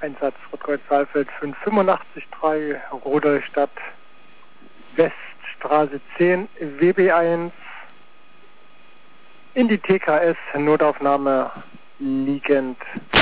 Einsatz Rotkreuz Saalfeld 5883, Rudolstadt, Weststraße 10, WB1, in die TKS, Notaufnahme liegend.